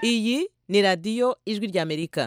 Iyi ni radiyo ijwi ry'Amerika.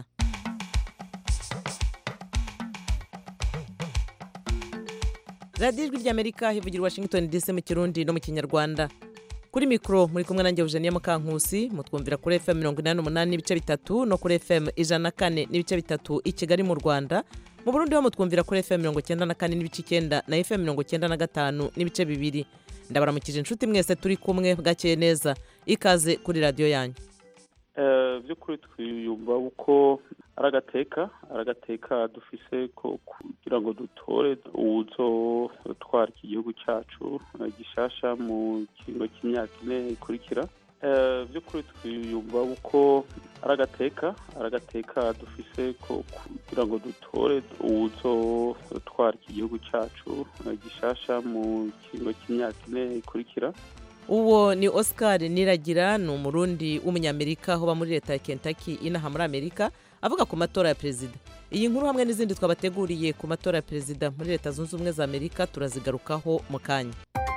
Radiyo ijwi ry'Amerika hivugira Washington DC mu Kirundi no mu Kinyarwanda. Kuri mikro muri kumwe nanjye Eugenie Mukankusi, mutwumvira kuri FM 88 n'ibice bitatu no kuri FM 104 n'ibice bitatu i Kigali mu Rwanda. Mu Burundi ho mutwumvira kuri FM 94 n'ibice 9 na FM 95 n'ibice bibiri. Ndabaramukije inshuti mwese turi kumwe bwakeye neza. Ikaze kuri radiyo yanyu. By'ukuri twiyumva uko aragateka dufise ko kugira ngo dutore uzotwara iki gihugu cyacu gishasha mu kiringo cy'imyaka 4 ikurikira. By'ukuri twiyumva uko aragateka dufise ko kugira ngo dutore uzotwara iki gihugu cyacu gishasha mu kiringo cy'imyaka 4 ikurikira. Uwo ni Oscar Niragira, ni umurundi w'umunyamerika hoba muri leta ya Kentucky inaha muri Amerika, avuga ku matora ya perezida. Iyi nkuru hamwe n'izindi twabateguriye ku matora ya perezida muri leta zunze ubumwe za Amerika turazigarukaho mu kanya.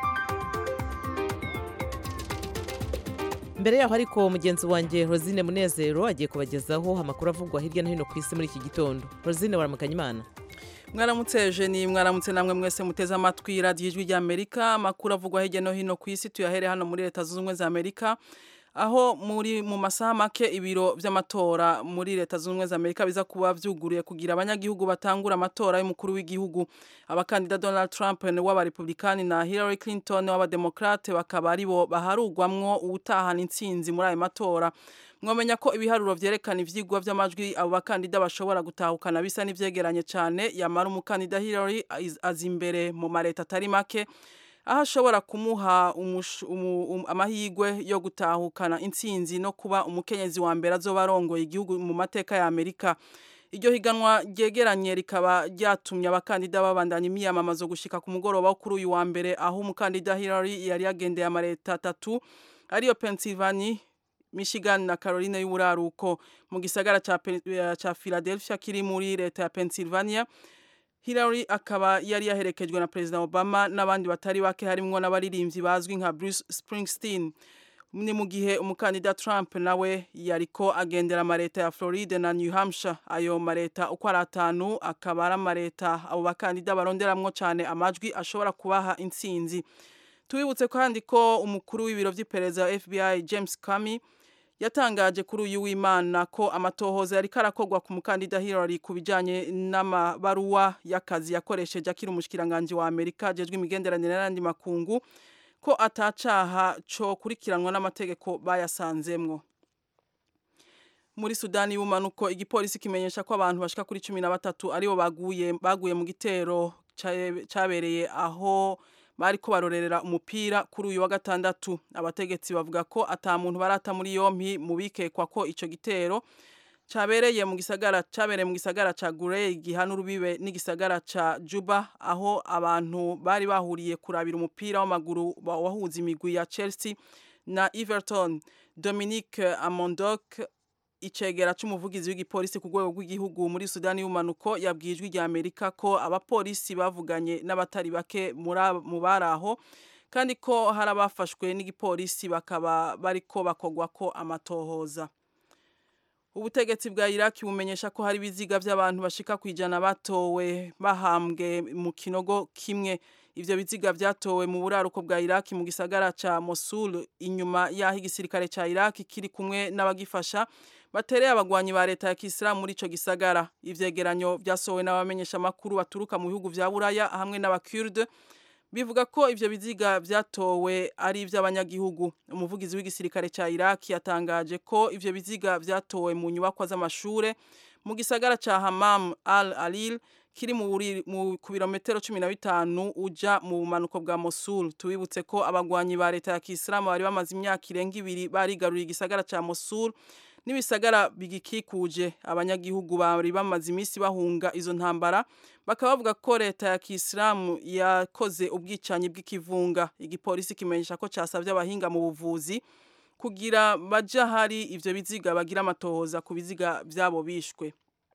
Mbere yaho ariko mugenzi wanjye Rosine Munezero agiye kubagezaho amakuru avugwa hirya no hino ku isi muri iki gitondo. Rosine, waramukanya Imana. Mwaramutse Eugenie, mwaramutse namwe mwese muteze amatwi radiyo ijwi ry'Amerika. Amakuru avugwa hirya no hino ku isi tuyahere hano muri leta zunze ubumwe za Amerika, aho mu masaha make ibiro by'amatora muri leta zunze ubumwe za Amerika biza kuba vyuguriye kugira abanyagihugu batangura amatora y'umukuru w'igihugu. Abakandida Donald Trump w'abarepublikani na Hillary Clinton w'abademokrate bakaba aribo baharugwamwo ubutahana intsinzi muri ayo matora. Mwamenya ko ibiharuro vyerekana ivyigwa vy'amajwi abo bakandida bashobora gutahukana bisa n'ivyegeranye cyane, yamara umukandida Hillary azimbere mu mareta atari make, aho ashobora kumuha amahigwe yo gutahukana intsinzi no kuba umukenyezi wa mbere azoba arongoye igihugu mu mateka ya Amerika. Iryo higanwa ryegeranye rikaba ryatumye abakandida babandanya imyamamazo gushika ku mugoroba wo kuri uyu wa mbere, aho umukandida Hillary yari yagendeye amareta 3 ariyo Pennsylvania, Michigan na Carolina y'uburaruko. Mu gisagara ca Philadelphia kiri muri leta ya Pennsylvania, Hillary akaba yari yaherekejwe na President Obama n'abandi batari bake harimwo n'abaririmbyi bazwi nka Bruce Springsteen. Ni mu gihe umukandida Trump nawe yariko agendera amareta ya Florida na New Hampshire. Ayo mareta uko ari 5 akaba ari amareta abo bakandida baronderamwo cyane amajwi ashobora kubaha intsinzi. Tubibutse kandi ko umukuru w'ibiro vy'iperereza FBI James Comey yatangaje kuri uyu w'Imana ko amatohoza yari karakogwa ku mukandida Hillary kubijanye n'amabaruwa y'akazi yakoresheje akiri umushikiranganje wa Amerika jejwe imigenderanire n'andi makungu, ko atacaha co kurikiranwa n'amategeko bayasanzemwo. Muri Sudani y'umanuko igipolisi kimenyesha ko abantu bashika kuri 13 aribo baguye mu gitero cabereye aho bariko barorerera umupira kuri uyu wa gatandatu. Abategetsi bavuga ko ata muntu barata muri yompi mu bikekwa ko ico gitero cabereye mu gisagara ca Gurey gihana urubibe n'igisagara ca Juba, aho abantu bari bahuriye kurabira umupira w'amaguru wahuza imigwi ya Chelsea na Everton. Dominique Amondok, icegera c'umuvugizi w'igipolisi ku rwego rw'igihugu muri Sudani y'umanuko, yabwijwe rya Amerika ko abapolisi bavuganye n'abatari bake mu baraho, kandi ko hari abafashwe n'igipolisi bakaba bariko bakogwa ko amatohoza. Ubutegetsi bwa Iraki bumenyesha ko hari biziga by'abantu bashika kwijana batowe bahambwe mu kinogo kimwe. Ivyo biziga vyatowe mu buraruko bwa Iraki mu gisagara ca Mosul, inyuma yaho igisirikare ca Iraki kiri kumwe n'abagifasha batereye abagwanyi ba leta ya Kisilamu muri ico gisagara. Ivyegeranyo vyasohowe n'abamenyesha makuru baturuka mu bihugu vya Buraya hamwe n'abakurde bivuga ko ivyo biziga vyatowe ari ivy'abanyagihugu. Umuvugizi w'igisirikare ca Iraki yatangaje ko ivyo biziga vyatowe mu nyubakwa z'amashure mu gisagara ca Hammam al-Alil kiri ku birometero 15 uja mu bumanuko bwa Mosul. Tubibutse ko abagwanyi ba leta ya Kisilamu bari bamaze imyaka irenga 2 barigaruriye igisagara ca Mosul n'ibisagara bigikikuje. Abanyagihugu bari bamaze imisi bahunga izo ntambara, bakaba bavuga ko leta ya Kisilamu yakoze ubwicanyi bw'ikivunga. Igipolisi kimenyesha ko casavye abahinga mu buvuzi kugira baja hari ivyo biziga bagira amatohoza ku biziga vyabo bishwe.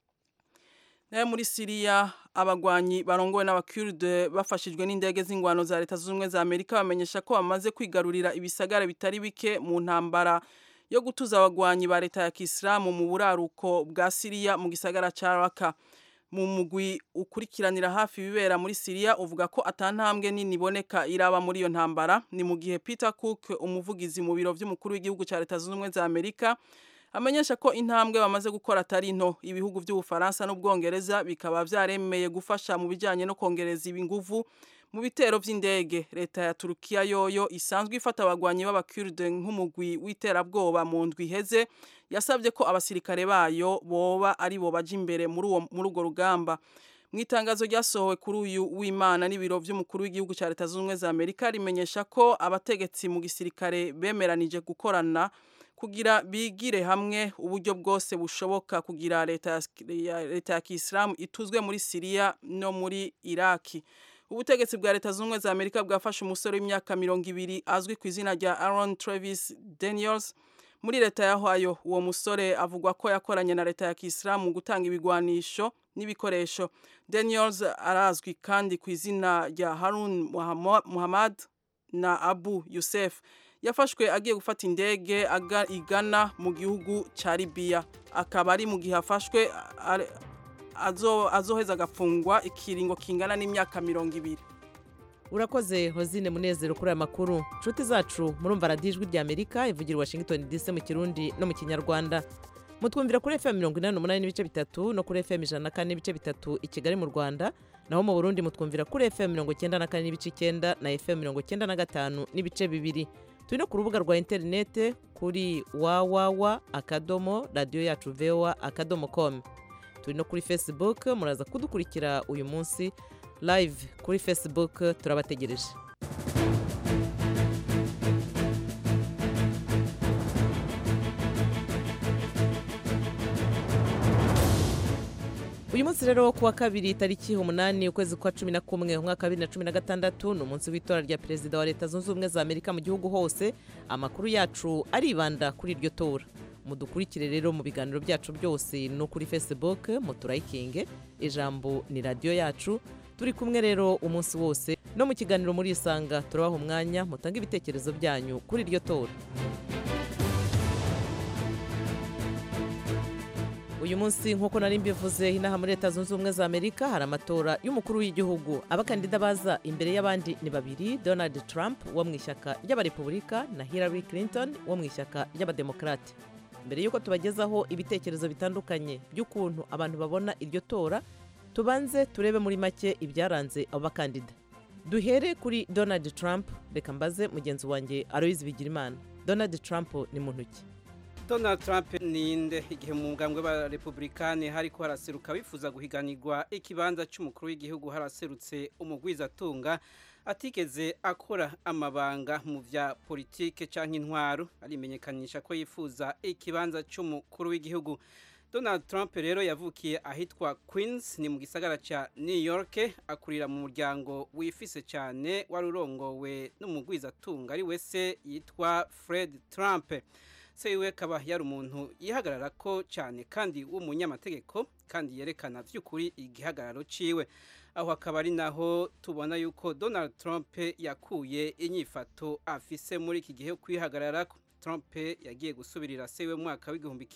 Nayo muri Syria abagwanyi barongowe n'abakurde bafashijwe n'indege z'ingwano za leta zunze ubumwe za Amerika bamenyesha ko bamaze kwigarurira ibisagara bitari bike mu ntambara yo gutuza abagwanyi ba leta ya Kisilamu mu buraruko bwa Syria mu gisagara ca Raqqa. Mu mugwi ukurikiranira hafi ibibera muri Syria uvuga ko atantambwe nini iboneka iraba muri iyo ntambara. Ni mu gihe Peter Cook, umuvugizi mu biro vy'umukuru w'igihugu ca Leta Zunze Ubumwe za Amerika, amenyesha ko intambwe bamaze gukora atari nto. Ibihugu by'Ubufaransa n'Ubwongereza bikaba vyaremeye gufasha mu bijanye no kongereza inguvu mu bitero vy'indege. Leta ya Turukiya yoyo isanzwe ifata abagwanyi b'Abakurde nk'umugwi w'iterabwoba mu ndwi iheze, yasabye ko abasirikare bayo boba ari bo baje imbere muri urwo rugamba. Mu itangazo ryasohowe kuri uyu w'Imana n'ibiro vy'umukuru w'igihugu ca Leta Zunze Ubumwe za Amerika rimenyesha ko abategetsi mu gisirikare bemeranije gukorana kugira bigire hamwe uburyo bwose bushoboka kugira leta ya Kisilamu ituzwe muri Syria no muri Iraki. Ubutegetsi bwa Leta Zunze Ubumwe za Amerika bwafashe umusore w'imyaka 20 azwi ku izina rya Aaron Travis Daniels muri leta ya Ohio. Uwo musore avugwa ko yakoranye na leta ya Kisilamu mu gutanga ibigwanisho n'ibikoresho. Daniels arazwi kandi ku izina rya Harun Muhammad na Abu Yusef. Yafashwe agiye gufata indege igana mu gihugu ca Libya. Akaba ari mu gihe afashwe azoheza agafungwa ikiringo kingana n'imyaka 20. Urakoze Hozine Munezero kuri aya makuru. Nshuti zacu murumva Radio Ijwi rya Amerika ivugira Washington DC mu Kirundi no mu Kinyarwanda. Mutwumvira kuri FM 88 n'ibice bitatu no kuri FM 104 n'ibice bitatu i Kigali mu Rwanda. Naho mu Burundi mutwumvira kuri FM 94 n'ibice 9 na FM 95 n'ibice 2. Turi no ku rubuga rwa interinete kuri www.radioyacu.voa.com. Turi no kuri Facebook, muraza kudukurikira uyu munsi live kuri Facebook, turabategereje. Uyu munsi rero kuwa kabiri tariki 8 ukwezi kwa 11 umwaka 2016 ni umunsi w'itora rya perezida wa Leta Zunze Ubumwe za Amerika mu gihugu hose. Amakuru yacu aribanda kuri iryo tora. Mudukurikire rero mu biganiro byacu byose no kuri Facebook, muturayikinge ijambo ni radio yacu. Turi kumwe rero umunsi wose no mu kiganiro muri Isanga turabaha umwanya mutanga ibitekerezo byanyu kuri iryo tora. Uyu munsi nkuko nari mbivuze inaha muri Leta Zunze Ubumwe za Amerika hari amatora y'umukuru w'igihugu. Abakandida baza imbere y'abandi ni babiri, Donald Trump wo mu ishyaka ry'abarepublika na Hillary Clinton wo mu ishyaka ry'abademokrate. Mbere yuko tubagezaho ibitekerezo bitandukanye by'ukuntu abantu babona iryo tora, tubanze turebe muri make ibyaranze abo bakandida. Duhere kuri Donald Trump. Reka mbaze mugenzi wanjye Aloise Bigirimana. Donald Trump ni muntu ki? Donald Trump ninde igihe mu mugambwe ba Republikani hariko haraseruka bifuza guhiganirwa ikibanza cy'umukuru w'igihugu haraserutse umugwizatunga atigeze akora amabanga mu vya politike canke intwaro, arimenyekanisha ko yifuza ikibanza cy'umukuru w'igihugu. Donald Trump rero yavukiye ahitwa Queens, ni mu gisagara ca New York, akurira mu muryango wifise cyane warurongowe n'umugwizatunga ari wese yitwa Fred Trump. Sewe kaba yari umuntu yihagarara ko cyane kandi w'umunyamategeko kandi yerekana vy'ukuri igihagararo ciwe. Aho akaba ari naho tubona yuko Donald Trump yakuye inyifato afise muri iki gihe kwihagarara. Trump yagiye gusubirira sewe mu mwaka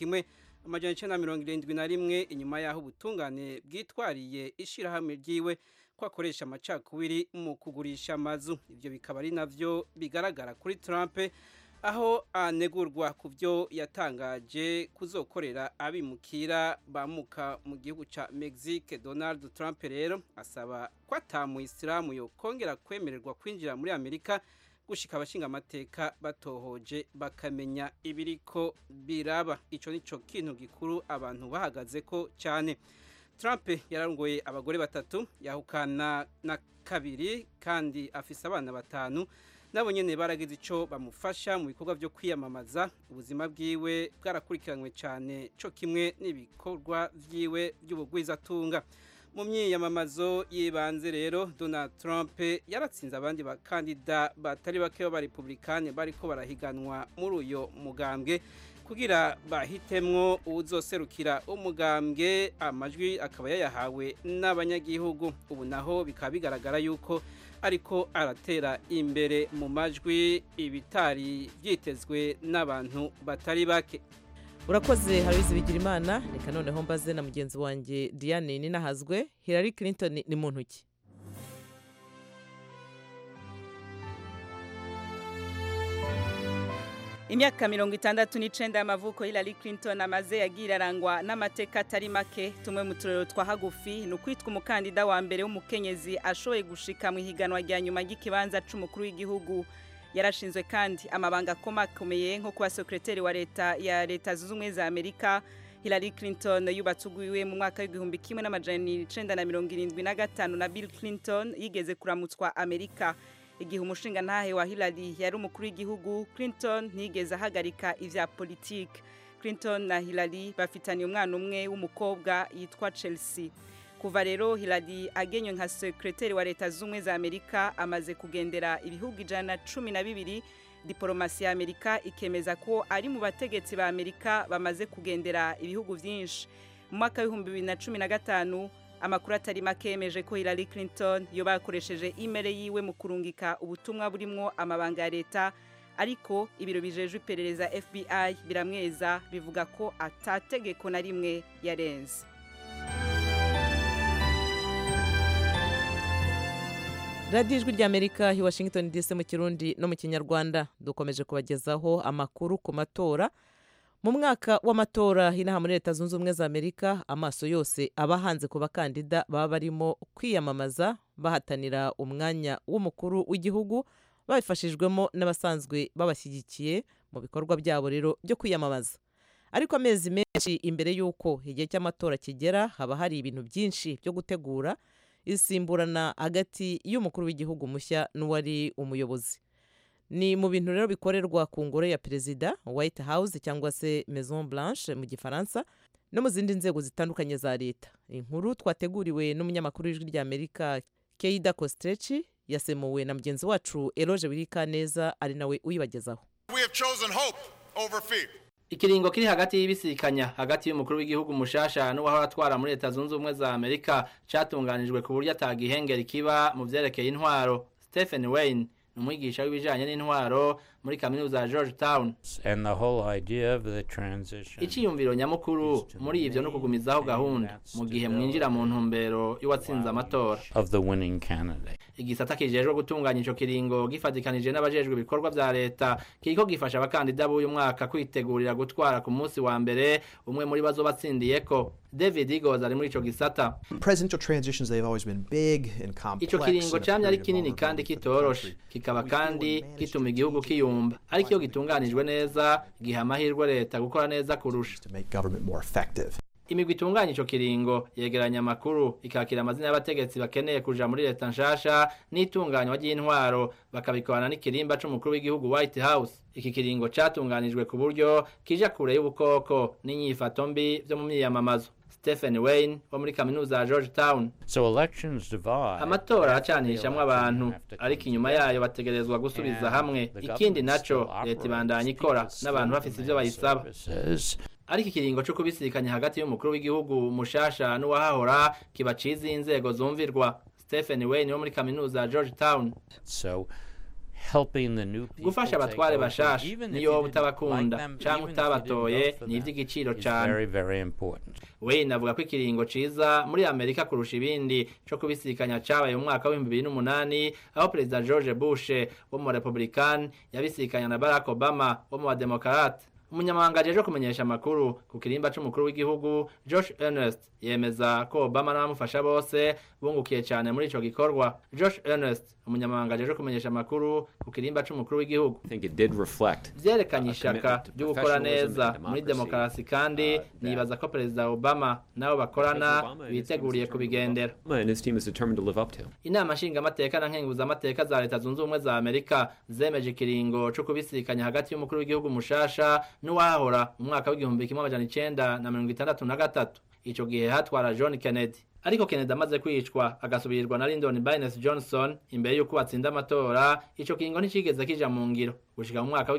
w'1971 inyuma yaho ubutungane bwitwariye ishirahamwe ryiwe ko akoresha amacakubiri mu kugurisha amazu. Ivyo bikaba ari navyo bigaragara kuri Trump, aho anegurwa ku byo yatangaje kuzokorera abimukira bamuka mu gihugu ca Mexique. Donald Trump rero asaba ko atamu Islamu yo kongera kwemererwa kwinjira muri Amerika gushika abashinga amateka batohoje bakamenya ibiriko biraba. Ico nico kintu gikuru abantu bahagaze ko cyane. Trump yararongoye abagore batatu, yahukana na kabiri kandi afise abana batanu. Nabo nyene baragize ico bamufasha mu bikorwa byo kwiyamamaza. Ubuzima bwiwe bwarakurikiranwe cyane cyo kimwe n'ibikorwa vyiwe by'ubugwizatunga. Mu myiyamamazo yibanze rero Donald Trump yaratsinze abandi bakandida batari bake b'abarepublikani bariko barahiganwa muri uyo mugambwe. kugira bahitemwo uwuzoserukira umugambwe amajwi akaba yayahawe n'abanyagihugu ubu naho bikaba bigaragara yuko ariko aratera imbere mu majwi ibitari byitezwe n'abantu batari bake. urakoze Habizi Bigirimana. Reka noneho mbaze na mugenzi wanjye Diane Ninahazwe. Hillary Clinton ni muntu ki? Imyaka 69 y'amavuko Hillary Clinton amaze yagira arangwa n'amateka atari make. Tumwe mu turero twa hagufi ni ukwitwa umukandida wa mbere w'umukenyezi ashoboye gushika mu higanwa rya nyuma y'ikibanza c'umukuru w'igihugu. Yarashinzwe kandi amabanga akomakomeye nko kuba sekretari wa leta ya Leta Zunze Ubumwe za Amerika. Hillary Clinton yubatse ugwiwe mu mwaka w'igihumbi kimwe n'amajana 1975 na Bill Clinton yigeze kuramutswa Amerika. Igihe umushinga ntahe wa Hillary yari umukuru w'igihugu, Clinton ntiyigeze ahagarika ivya politike. Clinton na Hillary bafitanye umwana umwe w'umukobwa yitwa Chelsea. Kuva rero Hillary agenywe nka sekretari wa Leta Zunze Ubumwe za Amerika amaze kugendera ibihugu 112. Diplomasi ya Amerika ikemeza ko ari mu bategetsi ba Amerika bamaze kugendera ibihugu vyinshi. Mu mwaka wa 2015 amakuru atari makemeje ko Hillary Clinton yoba yakoresheje email yiwe mu kurungika ubutumwa burimwo amabanga ya leta, ariko ibiro bijejwe iperereza FBI biramweza bivuga ko atategeko na rimwe yarenze. Radio Ijwi ry'Amerika hi Washington DC mu Kirundi no mu Kinyarwanda. Dukomeje kubagezaho amakuru ku matora. Mu mwaka w'amatora hinaha muri Leta Zunze Ubumwe za Amerika, amaso yose aba hanze ku bakandida baba barimo kwiyamamaza bahatanira umwanya w'umukuru w'igihugu, babifashijwemo n'abasanzwe babashyigikiye mu bikorwa byabo rero byo kwiyamamaza. Ariko amezi menshi imbere y'uko igihe cy'amatora kigera, haba hari ibintu byinshi byo gutegura isimburana hagati y'umukuru w'igihugu mushya n'uwari umuyobozi. Ni mu bintu rero bikorerwa ku ngoro ya perezida, White House cyangwa se Maison Blanche mu Gifaransa, no mu zindi nzego zitandukanye za leta. Inkuru twateguriwe n'umunyamakuru w'Ijwi ry'Amerika Keida Kostrechi yasemuwe na mugenzi wacu Eloge Wirikaneza ari nawe uyibagezaho. We have chosen hope over fear. Ikiringo kiri hagati y'ibisikanya hagati y'umukuru w'igihugu mushasha n'uwahora atwara muri Leta Zunze Ubumwe za Amerika cyatunganijwe ku buryo atagihengera kiba mu vyerekeye intwaro. Stephen Wayne umwigisha w'ibijanye n'intwaro muri kaminuza ya Georgetown. And the whole idea of the transition. Iciyumviro nyamukuru muri ivyo no kugumizaho gahunda mu gihe mwinjira mu ntumbero y'uwatsinze amatora of the winning candidate. Igisata kijejwe gutunganya ico kiringo gifatikanije n'abajejwe ibikorwa vya leta kiriko gifasha abakandida b'uyu mwaka kwitegurira gutwara ku munsi wa mbere umwe muri bazo batsindiyeko. David Eagles ari muri ico gisata. Presidential transitions, they've always been big and complex. Ico kiringo camye ari kinini kandi kitoroshe, kikaba kandi gituma igihugu kiyumba, ariko iyo gitunganijwe neza giha amahirwe leta gukora neza kurusha. To make government more effective. Imigwi itunganya ico kiringo yegeranya amakuru ikakira amazina y'abategetsi bakeneye kuja muri leta nshasha n'itunganywa ry'intwaro bakabikorana n'ikirimba c'umukuru w'igihugu White House. Iki kiringo catunganijwe ku buryo kija kure y'ubukoko n'inyifato mbi vyo mu myiyamamazo. Stephen Wayne wo muri kaminuza ya Georgetown. So elections divide. Amatora acanishamwe abantu, ariko inyuma yayo bategerezwa gusubiza hamwe. Ikindi naco leta ibandanya ikora n'abantu bafise ivyo bayisaba. Ariko ikiringo cyo kubisikanya hagati y'umukuru w'igihugu mushasha n'uwahahora kiba ciza inzego zumvirwa. Stephen Wayne wo muri kaminuza ya Georgetown. So helping the new people gufasha abatware bashasha niyo utabakunda cyangwa utabatoye ni ivy'igiciro cyane. Very very important. Wayne avuga ko ikiringo ciza muri Amerika kurusha ibindi cyo kubisikanya cabaye mu mwaka wa 2008 aho President George Bush wo mu Republican yabisikanya na Barack Obama wo mu Democrat. Umunyamabanga ajeje kumenyesha amakuru ku kirimba c'umukuru w'igihugu Josh Earnest yemeza ko Obama n'abamufasha bose bungukiye cyane muri ico gikorwa. Josh Earnest umunyamabanga ajeje kumenyesha amakuru ku kirimba c'umukuru w'igihugu vyerekanye ishaka ryo gukora neza muri demokarasi, kandi nibaza ko Perezida Obama nabo bakorana biteguriye kubigendera. Inama nshingamateka na nkenguzamateka za Leta Zunze Ubumwe za Amerika zemeje ikiringo co kubisikanya hagati y'umukuru w'igihugu mushasha n'uwahora mu mwaka w'igihumbi kimwe amajana 1963. Ico gihe hatwara John Kennedy. ariko Kennedy amaze kwicwa agasubirirwa na Lyndon Baines Johnson imbere y'uko batsinda amatora ico kingo nticigeze kija mu ngiro gushika mu mwaka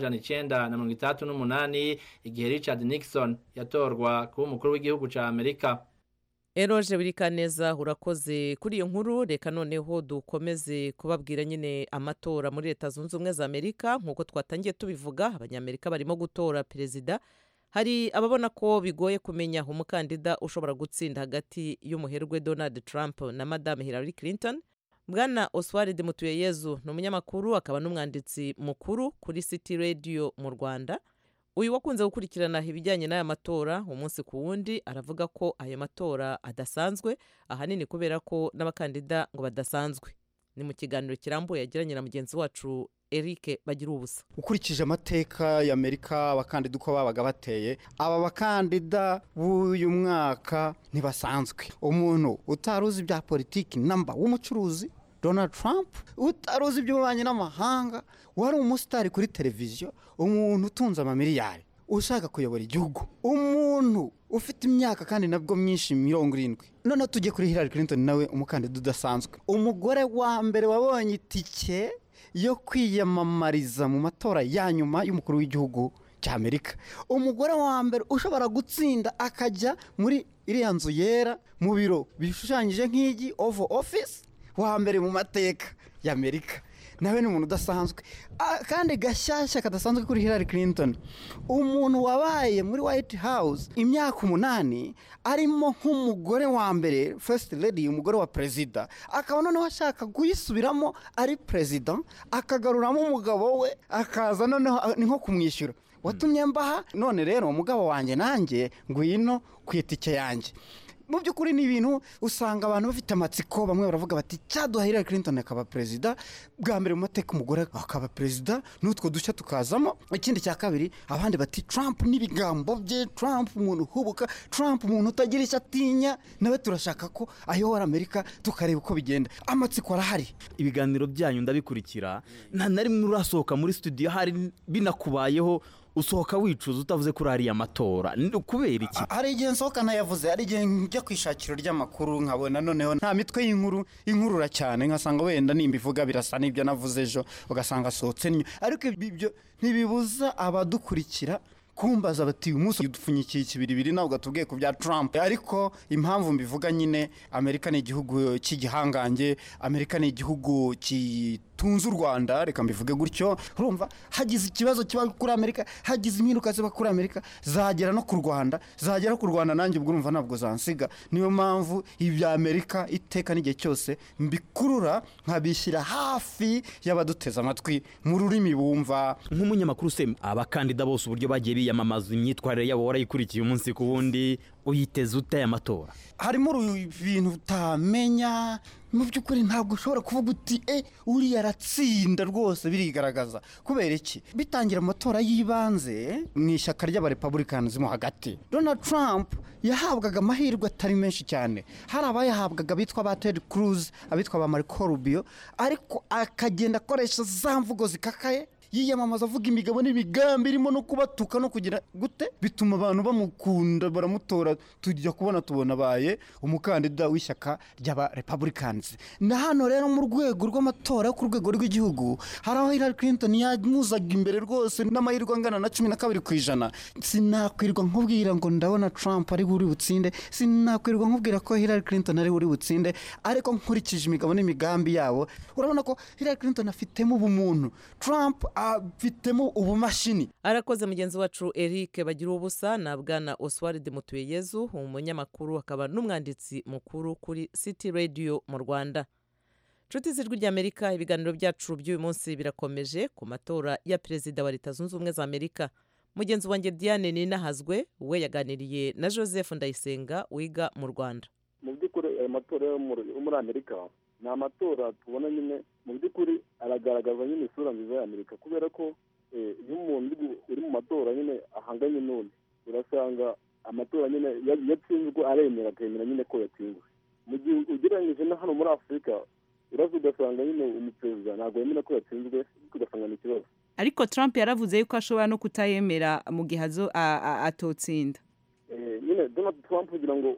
w'1968 igihe Richard Nixon yatorwa kuba umukuru w'igihugu ca Amerika. Eroje Wirikaneza urakoze kuri iyo nkuru. Reka noneho dukomeze kubabwira nyine amatora muri Leta Zunze Ubumwe za Amerika. Nkuko twatangiye tubivuga, abanyamerika barimo gutora perezida. Hari ababona ko bigoye kumenya umukandida ushobora gutsinda hagati y'umuherwe Donald Trump na Madame Hillary Clinton. Bwana Oswald Mutuyeyezu ni umunyamakuru akaba n'umwanditsi mukuru kuri City Radio mu Rwanda. Uyu wakunze gukurikirana ibijyanye n'aya matora umunsi ku wundi aravuga ko aya matora adasanzwe ahanini kubera ko n'abakandida ngo badasanzwe. Ni mu kiganiro kirambuye yagiranye na mugenzi wacu Eric Bagirubusa. Ukurikije amateka ya Amerika abakandida uko babaga bateye, aba bakandida b'uyu mwaka ntibasanzwe. Umuntu utaruzi bya politiki namba w'umucuruzi Donald Trump, utaruzi iby'ububanyi n'amahanga, wari umusitari kuri televiziyo, umuntu utunze amamiliyari ushaka kuyobora igihugu, umuntu ufite imyaka kandi nabwo myinshi 70. None tujye kuri Hillary Clinton, nawe umukandida udasanzwe, umugore wa mbere wabonye itike yo kwiyamamariza mu matora ya nyuma y'umukuru w'igihugu cya Amerika, umugore wa mbere ushobora gutsinda akajya muri iriya nzu yera mu biro bishushanyije nk'igi Oval Office, wa mbere mu mateka ya Amerika. Nawe ni umuntu udasanzwe kandi gashyashya kadasanzwe kuri Hillary Clinton, umuntu wabaye muri White House imyaka 8 arimo nk'umugore wa mbere first lady, umugore wa president, akaba noneho ashaka kuyisubiramo ari president, akagaruramo umugabo we, akaza noneho ni nko kumwishyura, watumye mbaha none rero umugabo wanjye nanjye ngwino kwitike yanjye. Mu by'ukuri ni ibintu usanga abantu bafite amatsiko, bamwe baravuga bati cyaduha Hillary Clinton akaba perezida bwa mbere mu mateka, umugore akaba perezida, n'utwo dushya tukazamo. Ikindi cya kabiri, abandi bati Trump n'ibigambo bye, Trump umuntu uhubuka, Trump umuntu utagira icyo atinya, nawe turashaka ko ayobora Amerika tukareba uko bigenda. Amatsiko arahari. Ibiganiro byanyu ndabikurikira, nta na rimwe urasohoka muri studio hari binakubayeho usohoka wicuza utavuze kuri ari amatora kubera iki? Hari igihe nsohoka nayavuze, hari igihe njya kwishakira ry'amakuru nkabona noneho nta mitwe y'inkurura cyane, nkasanga wenda nimbivuga birasa n'ibyo navuze ejo, ugasanga sohotse nyo. Ariko ibyo ntibibuza abadukurikira kumbaza bati umunsi udupfunyikiye ikibiribiri nawe ugatubwiye ku bya Trump. Ariko impamvu mbivuga nyine, Amerika ni igihugu cy'igihangange, Amerika ni igihugu tunze u Rwanda, reka mbivuge gutyo. Urumva hagize ikibazo kiba kuri Amerika, hagize impinduka ziba kuri Amerika, zagera no ku Rwanda, nanjye ubwo urumva ntabwo zansiga. Niyo mpamvu ibya Amerika iteka n'igihe cyose mbikurura nkabishyira hafi y'abaduteza amatwi mu rurimi bumva. Nk'umunyamakuru se, abakandida bose uburyo bagiye biyamamaza, imyitwarire yabo warayikurikiye umunsi ku wundi, uyiteze ute aya matora? Harimo ibintu utamenya, mu by'ukuri ntabwo ushobora kuvuga uti uriya aratsinda rwose, birigaragaza. Kubera iki? Bitangira amatora y'ibanze mu ishyaka ry'abarepublicans mo hagati, Donald Trump yahabwaga amahirwe atari menshi cyane. Hari abayahabwaga bitwa ba Ted Cruz, abitwa ba Marco Rubio, ariko akagenda akoresha za mvugo zikakaye, yiyamamaza avuga imigabo n'imigambi irimo no kubatuka no kugira gute, bituma abantu bamukunda, baramutora, tujya tubona baye umukandida w'ishyaka ry'aba Republicans. Na hano rero mu rwego rw'amatora ku rwego rw'igihugu, hari aho Hillary Clinton yamuzaga imbere rwose n'amahirwe angana na 12%. Sinakwirwa nkubwira ngo ndabona Trump ari buri butsinde, sinakwirwa nkubwira ko Hillary Clinton ari buri butsinde, ariko nkurikije imigabo n'imigambi yabo urabona ko Hillary Clinton afitemo ubumuntu, Trump afitemo ubumashini. Arakoze mugenzi wacu Eric Bagirubusa na Bwana Oswald Mutuyeyezu, umunyamakuru akaba n'umwanditsi mukuru kuri City Radio mu Rwanda. Nshuti z'Ijwi ry'Amerika, ibiganiro byacu by'uyu munsi birakomeje ku matora ya perezida wa Leta Zunze Ubumwe za Amerika. Mugenzi wanjye Diane Ninahazwe we yaganiriye na Joseph Ndayisenga wiga mu Rwanda. Mu by'ukuri aya matora yo muri Amerika ni amatora tubona nyine mu by'ukuri aragaragaza nyine isura nziza ya Amerika, kubera ko iyo umuntu uri mu matora nyine ahanganye n'undi, urasanga amatora nyine yatsinzwe aremera akemera nyine ko yatsinzwe. Mu gihe ugereranyije na hano muri Afurika uraza ugasanga nyine umuperezida ntabwo yemera ko yatsinzwe, ugasanga ni ikibazo. Ariko Trump yaravuze yuko ashobora no kutayemera mu gihe atotsinda. Nyine Donald Trump kugira ngo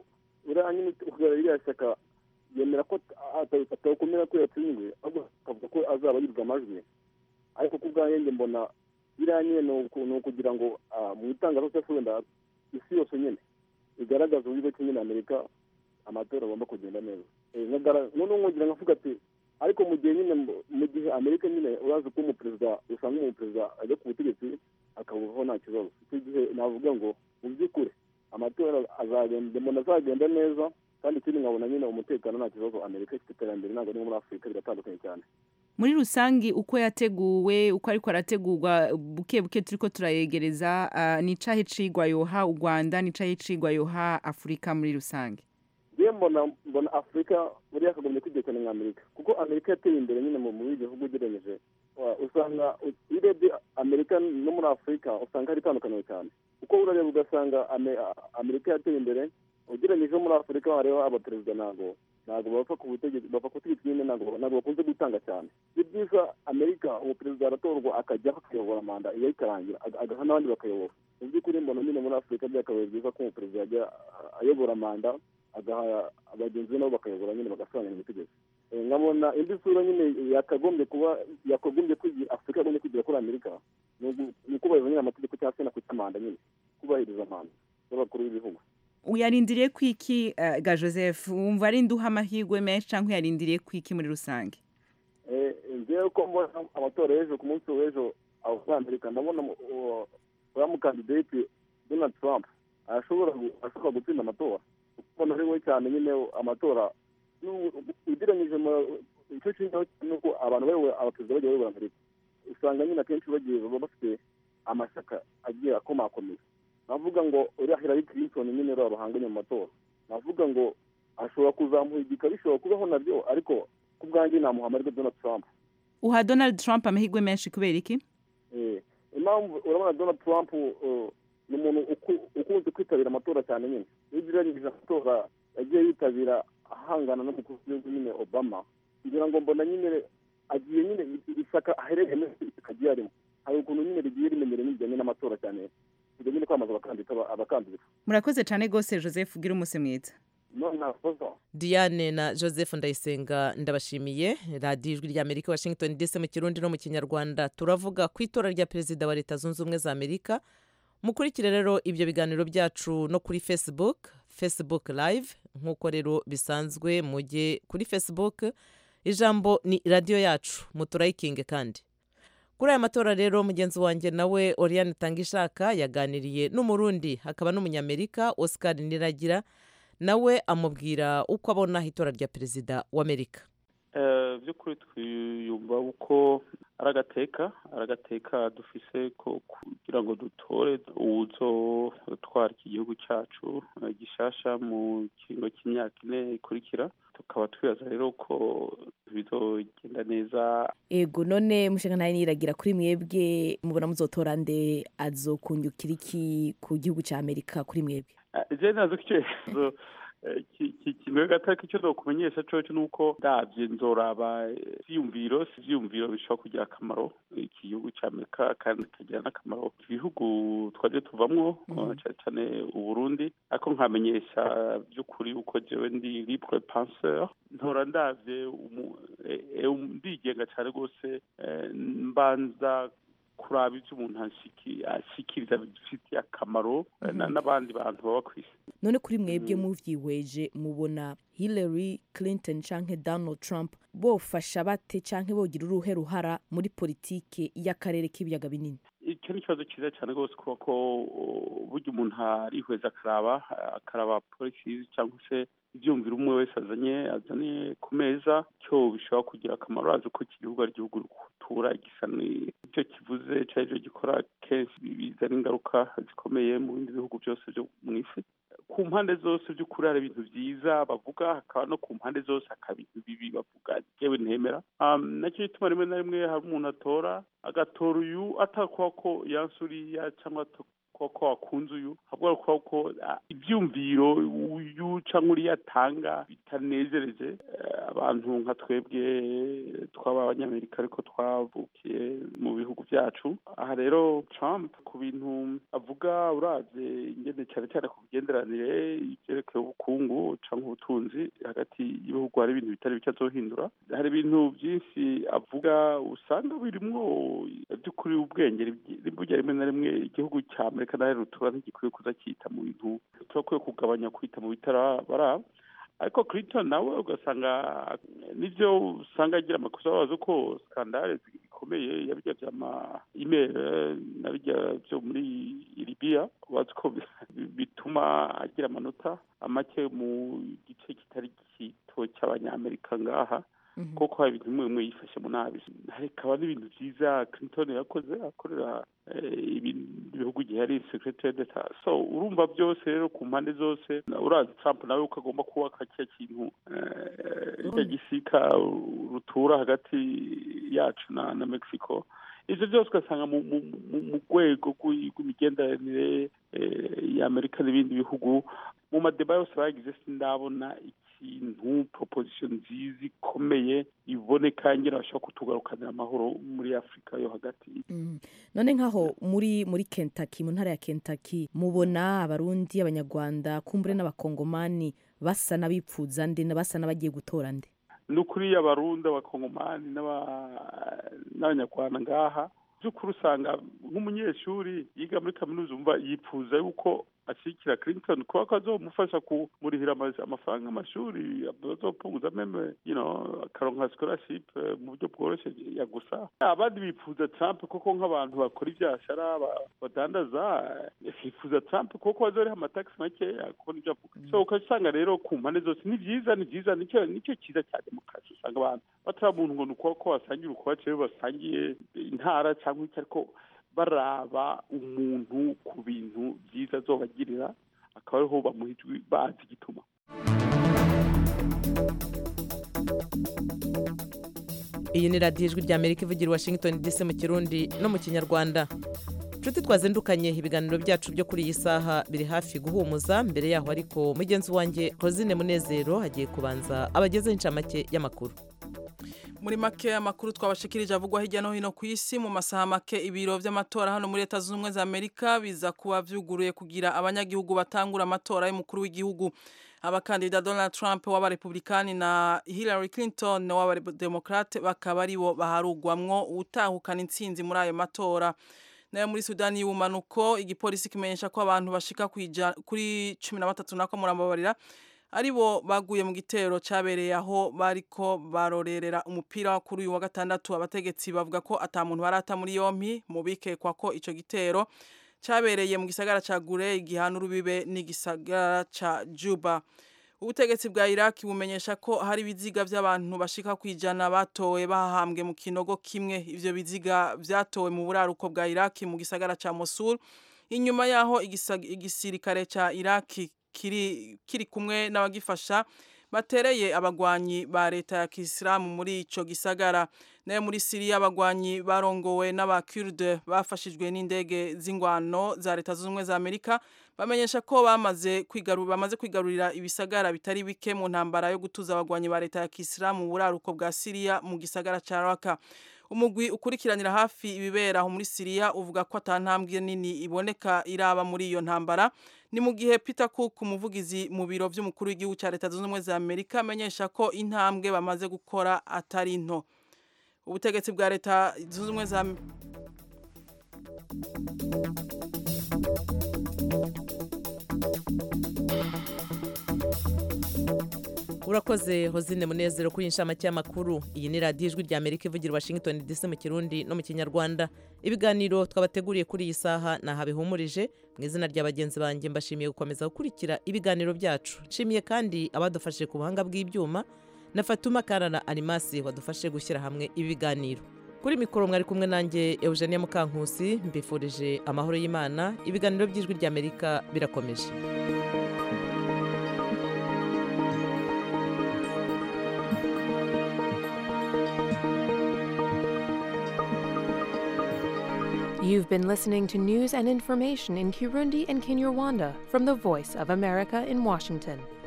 uriya nyine uhagarariye iriya shyaka yemera ko atakomera ko yatsinzwe ahubwo akavuga ko azaba yibwa amajwi ariko ku bwanjye mbona biriya nyine ni ukugira ngo mu itangazamakuru wenda isi yose nyine igaragaza uburyo ki nyine Amerika amatora agomba kugenda neza noneho nkugira nkavuga ati ariko mu gihe nyine mu gihe Amerika nyine urazi ko umuperezida usanga umuperezida ajya ku butegetsi akabuvaho nta kibazo icyo gihe navuga ngo mu by'ukuri amatora azagenda neza kandi ikindi nkabona nyine umutekano nta kibazo Amerika ifite iterambere ntabwo ari muri Afurika biratandukanye cyane muri rusangi uko yateguwe uko ariko arategurwa buke buke turiko turayegereza ni cahe cigwa yoha u Rwanda ni cahe cigwa yoha Afurika muri rusangi mbona Afurika muri yakagombye kwigira cyane nka Amerika kuko Amerika yateye imbere nyine mu bihugu ugereranije usanga urebye Amerika no muri Afurika usanga hari itandukanye cyane kuko urareba ugasanga Amerika yateye imbere ugereranije muri Afurika hariho abaperezida ntabwo bapfa ku butegetsi nyine ntabwo bakunze gutanga cyane ni byiza Amerika umuperezida aratorwa akajya akayobora manda iyo ikarangira agaha n'abandi bakayobora mu by'ukuri mbona nyine muri Afurika byakabaye byiza ko umuperezida ajya ayobora manda agaha abagenzi nabo bakayobora nyine bagasobanura ubutegetsi nkabona indi sura nyine yakagombye kwigira Afurika yagombye kwigira kuri Amerika ni ukubahiriza nyine amategeko cyangwa se no kuca manda nyine kubahiriza manda y'abakuru b'ibihugu uyarindiriye kwiki ga Joseph wumva ari nduha amahirwe menshi cyangwa uyarindiriye kwiki muri rusange ngewe ko mbona amatora y'ejo ku munsi w'ejo aho muri Amerika ndabona uriya mukandidate Donald Trump ashobora gutsinda amatora kuko ari we cyane nyine amatora ugereranyije icyo kintu nuko abantu bayoboye abaperezida bagiye bayobora Amerika usanga nyine akenshi bagiye baba bafite amashyaka agiye akomakomeye navuga ngo uriya Hillary Clinton nyine rero bahanganye mu matora navuga ngo ashobora kuzamuhigika bishobora kubaho nabyo ariko ku bwanjye namuha amahirwe Donald Trump uha Donald Trump amahirwe menshi kubera iki impamvu urabona Donald Trump ni umuntu ukunze kwitabira amatora cyane nyine iyo ugereranyije amatora yagiye yitabira ahangana n'umukuru w'igihugu nyine Obama kugira ngo mbona nyine agiye nyine ishyaka aherereyemo kagiye arimo hari ukuntu nyine rigiye rimenyere n'ibijyanye n'amatora cyane kugira nyine kwamaza abakandida murakoze cyane rwose Joseph ugira umunsi mwiza Diane na Joseph Ndayisenga ndabashimiye radiyo ijwi rya Amerika Washington DC mu Kirundi no mu Kinyarwanda turavuga ku itora rya perezida wa Leta Zunze Ubumwe za Amerika mukurikire rero ibyo biganiro byacu no kuri Facebook live nk'uko rero bisanzwe mujye kuri Facebook ijambo ni radiyo yacu muturayikinge kandi kuri aya matora rero mugenzi wanjye nawe Oriane Tangishaka yaganiriye n'umurundi hakaba n'umunyamerika Oscar Niragira nawe amubwira uko abona itora rya perezida wa Amerika by'ukuri twiyumva uko aragateka dufise ko kugira ngo dutore uzotwara iki gihugu cyacu gishasha mu kiringo cy'imyaka 4 ikurikira tukaba twibaza rero ko bizogenda neza ego none mushaka Niragira kuri mwebwe mubona muzotora nde azokunjukira iki ku gihugu cya Amerika kuri mwebwe je nazo kicezo kimwe gataka icyo dokumenyesha cyo nuko ndavye nzoraba vyumviro bishobora kugira akamaro iki gihugu cya Amerika kandi kagira n'akamaro ibihugu twaje tuvamwo cyane u Burundi ariko nkamenyesha by'ukuri uko jewe ndi libre penseur ntora ndavye ndigenga cyane rwose mbanza kuraba ivyo umuntu ashikiriza bifitiye akamaro n'abandi bantu baba kwisi none kuri mwebwe muvyihweje mubona Hillary Clinton canke Donald Trump bofasha bate canke bogira uruhe ruhara muri politike y'akarere k'ibiyaga binini icyo ni ikibazo cyiza cyane rwose kuko burya umuntu arihweza akaraba polisi cyangwa se ibyumvira umwe wese azanye ku meza cyo bishobora kugira akamaro azi ko iki gihugu ari igihugu rutura gisa n'icyo kivuze cyari gikora kenshi bizana ingaruka zikomeye mu bindi bihugu byose byo mu isi ku mpande zose by'ukuri hari ibintu byiza bavuga hakaba no ku mpande zose hakaba ibintu bibi bavuga yewe ntemera nacyo gituma rimwe na rimwe hari umuntu agatora uyu atakwa ko yansuriya cyangwa ko wakunze uyu ahubwo ko ibyumviro uyu cyangwa uriya atanga bitanezereje abantu nka twebwe tw'abanyamerika ariko twavukiye mu bihugu byacu. Aha rero Trump ku bintu avuga uravye ingene cyane cyane ku migenderanire ivyerekeye ubukungu cyangwa ubutunzi hagati y'ibihugu hari ibintu bitari bike azohindura. Hari ibintu byinshi avuga usanga birimwo by'ukuri ubwenge burya rimwe na rimwe igihugu cya Amerika naho rutura ntigikwiye kuza cyita mu bintu turakwiye kugabanya kwita mu bitarabara. Ariko Clinton nawe ugasanga nivyo usanga agira amakosa abazo ko skandale zikomeye yabijya vyama email nabijya byo muri Libya baziko bituma agira amanota amake mu gice kitari gito cy'abanyamerika ngaha koko hari ibintu bimwe yifashe mu nabi. Hakaba n'ibintu byiza Clinton yakoze akorera ibihugu gihe ari secretary d'etat. So urumva byose rero ku mpande zose urazi Trump nawe ukagomba kubaka cya kintu gisika rutura hagati yacu na Mexico. Ivyo byose ugasanga mu rwego rw'imigenderanire ya Amerika n'ibindi bihugu mu madeba yose bagize sindabona ikintu proposition nziza ikomeye iboneka ngira bashaka kutugarukanira amahoro muri Afrika yo hagati. None nkaho muri Kentucky mu ntara ya Kentucky mubona abarundi abanyarwanda kumbure n'abakongomani basa nabipfuza nde basa nabagiye gutora nde? Nukuri abarundi abakongomani n'abanyarwanda ngaha by'ukuri usanga nk'umunyeshuri yiga muri kaminuza umva yipfuza yuko ashikira Clinton kuko azomufasha kumurihira amafaranga y'amashuri azopunguza meme akaronka scholarship mu buryo bworoshye ya gusa. Abandi bipfuza Trump kuko nk'abantu bakora ibyashara badandaza bipfuza Trump kuko bazoriha amatax make kubona ibyo avuga. So ukasanga rero ku mpande zose ni byiza nicyo cyiza cya demokarasi. Usanga abantu batari umuntu ngo nuko ko basangira ukubace basangiye intara cyangwa icyo ariko baraba umuntu ku bintu byiza azobagirira akaba ariho bamuhijwe bazi igituma. Iyi ni radiyo ijwi rya Amerika ivugira Washington DC mu Kirundi no mu Kinyarwanda. Nshuti twazindukanye ibiganiro byacu byo kuri iyi saha biri hafi guhumuza. Mbere yaho ariko mugenzi wanjye Rosine Munezero hagiye kubanza abagezeho incamake y'amakuru. Muri make amakuru twabashikirije avugwa hirya no hino ku isi mu masaha make ibiro vy'amatora hano muri Leta Zunze Ubumwe za Amerika biza kuba vyuguruye kugira abanyagihugu batangura amatora y'umukuru w'igihugu. Abakandida Donald Trump w'abarepublikani na Hillary Clinton w'abademokrate bakaba aribo baharugwamwo utahukana intsinzi muri ayo matora. Nayo muri Sudani y'ubumanuko igipolisi kimenyesha ko abantu bashika kuri 13 nako murambabarira aribo baguye mu gitero cabereye aho bariko barorerera umupira kuri uyu wa gatandatu. Abategetsi bavuga ko atamuntu barata muri yompi mu bikekwa ko ico gitero cabereye mu gisagara ca Gure igihana urubibe n'igisagara ca Juba. Ubutegetsi bwa Iraq bumenyesha ko hari biziga by'abantu bashika kwijana batowe bahambwe mu kinogo kimwe. Ivyo biziga vyatowe mu buraruko bwa Iraq mu gisagara ca Mosul inyuma yaho igisirikare ca Iraq kiri kumwe n'abagifasha batereye abagwanyi ba leta ya Kisilamu muri ico gisagara. Nayo muri Syria abagwanyi barongowe n'abakurde bafashijwe n'indege z'ingwano za Leta Zunze Ubumwe za Amerika bamenyesha ko bamaze kwigarurira ibisagara bitari bike mu ntambara yo gutuza abagwanyi ba leta ya Kisilamu mu buraruko bwa Syria mu gisagara ca Raqqa. Umugwi ukurikiranira hafi ibibera muri Syria uvuga ko atantambwe nini iboneka iraba muri iyo ntambara. Ni mu gihe Peter Cook umuvugizi mu biro vy'umukuru w'igihugu ca Leta Zunze Ubumwe za Amerika amenyesha ko intambwe bamaze gukora atari nto. Ubutegetsi bwa Leta Zunze Ubumwe za Urakoze Hozine Munezero kuri inshamake y'amakuru. Iyi ni radiyo ijwi rya Amerika ivugira Washington DC mu Kirundi no mu Kinyarwanda. Ibiganiro twabateguriye kuri iyi saha naha bihumurije. Mu izina rya bagenzi banjye mbashimiye gukomeza gukurikira ibiganiro byacu. Nshimiye kandi abadufashije ku buhanga bw'ibyuma na Fatuma Karana Animasi wadufashije gushyira hamwe ibiganiro. Kuri mikoro mwari kumwe nanjye Eugenia Mukankusi mbifurije amahoro y'Imana. Ibiganiro by'ijwi rya Amerika birakomeje. You've been listening to news and information in Kirundi and Kinyarwanda from the Voice of America in Washington.